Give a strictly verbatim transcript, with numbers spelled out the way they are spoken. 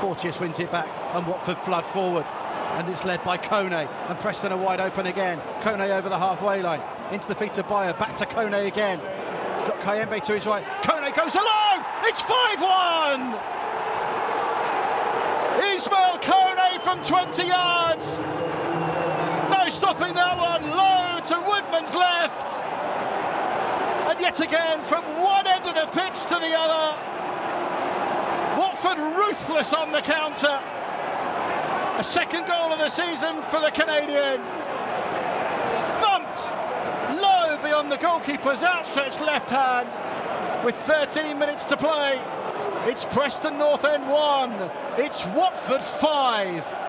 Porteous wins it back and Watford flood forward. And it's led by Kone, and Preston are wide open again. Kone over the halfway line, into the feet of Bayer, back to Kone again. He's got Kayembe to his right. Kone goes along! It's five one! Ismail Kone from twenty yards! No stopping that one, low to Woodman's left! And yet again, from one end of the pitch to the other, Watford ruthless on the counter. A second goal of the season for the Canadian. Thumped low beyond the goalkeeper's outstretched left hand with thirteen minutes to play. It's Preston North End one. It's Watford five.